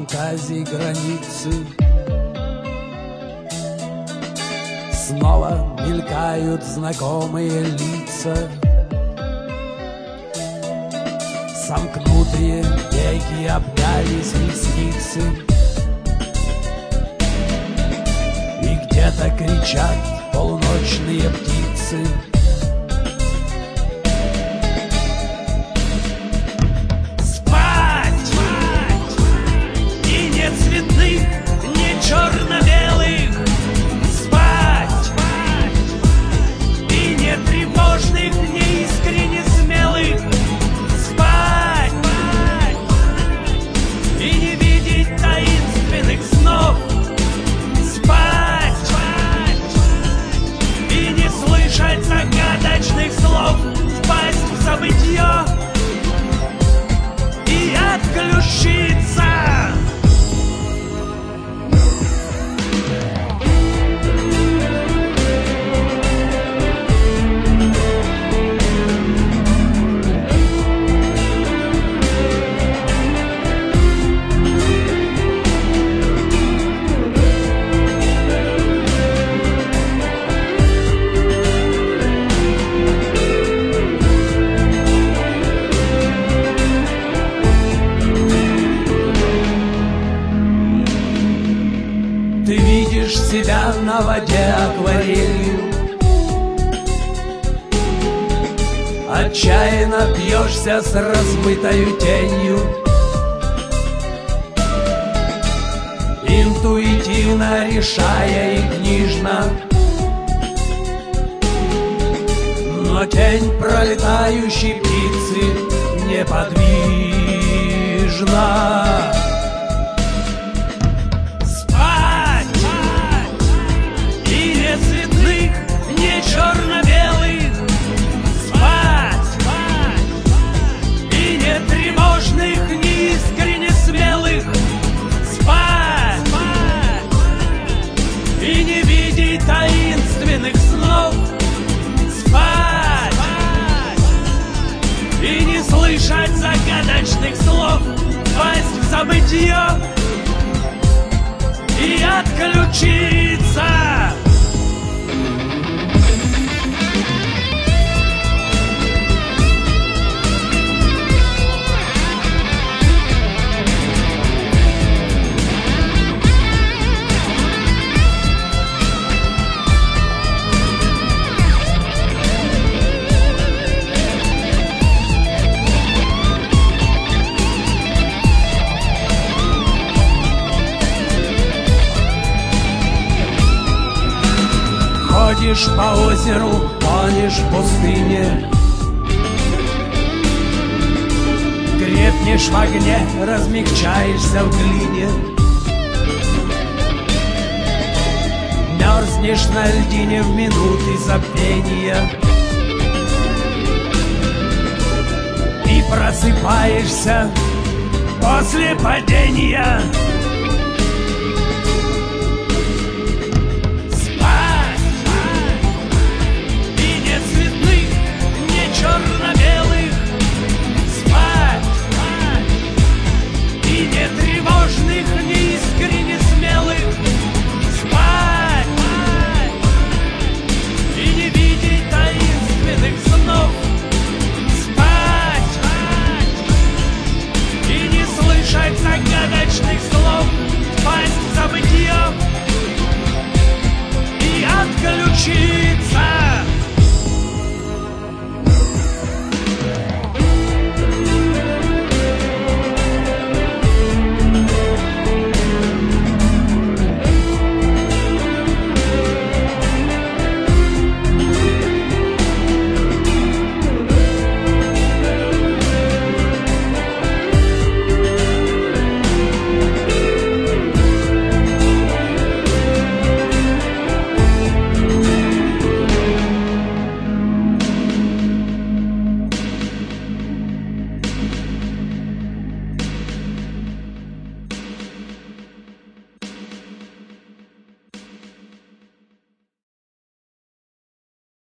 фантазий границы. Снова мелькают знакомые лица, сомкнутые веки, обнялись ресницы, и где-то кричат полуночные птицы. Спать! И не цветных, не черно-белых. Спать! И не тревожных, не искренне смелых. Спать! И не видеть таинственных снов. Спать! И не слышать загадочных слов. Впасть в забытье и отключиться. Ты видишь себя на воде акварелью, отчаянно бьешься с размытою тенью, интуитивно решая и книжно. Но тень пролетающей птицы неподвижна. Черно-белых. Спать! И не тревожных, не искренне смелых. Спать! И не видеть таинственных снов. Спать! И не слышать загадочных слов. Впасть в забытье и отключиться. Ходишь по озеру, тонешь в пустыне, крепнешь в огне, размягчаешься в глине, мерзнешь на льдине в минуты забвения и просыпаешься после падения.